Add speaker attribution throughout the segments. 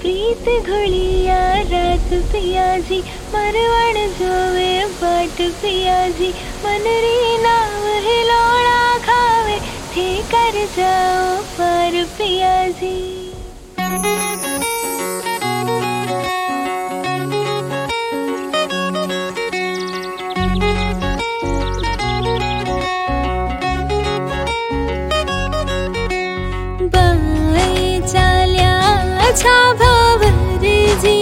Speaker 1: प्रीत घुलिया रात पिया जी, मरवण जोवे बाट पिया जी। मन री नाव हिलोड़ा खावे, थे कर जाओ पार पिया जी। अच्छा भावर जी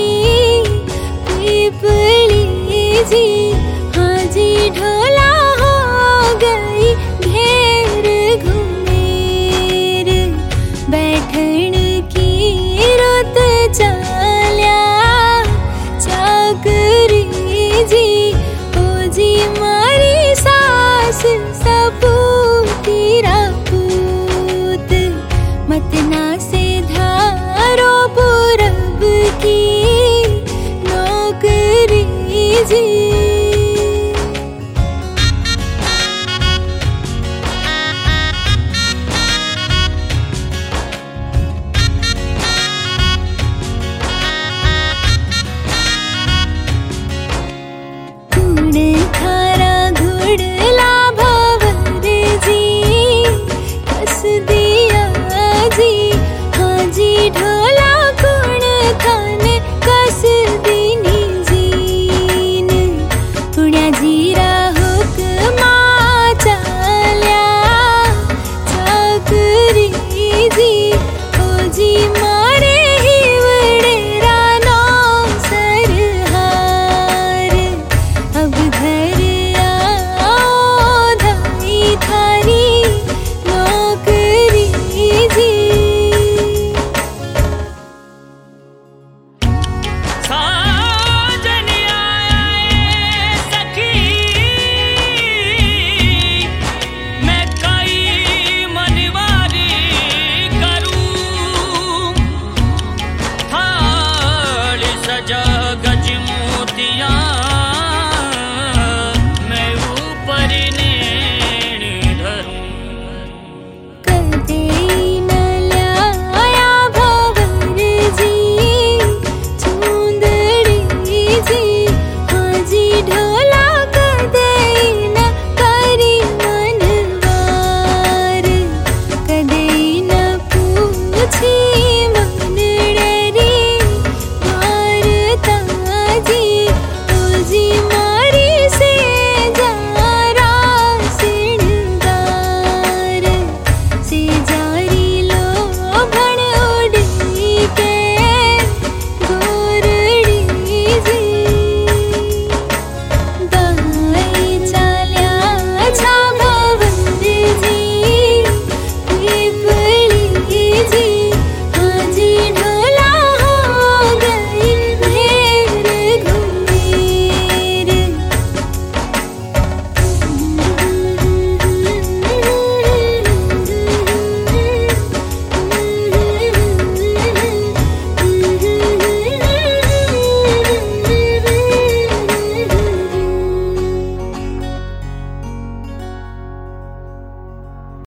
Speaker 1: पीपली जी, हाँ जी ढोला हो गई घेर घुमेर। बैठन की रुत चाल्या चाकरी जी, ओ जी मारी सास सपूती रापूत। मतना से धारो पूरा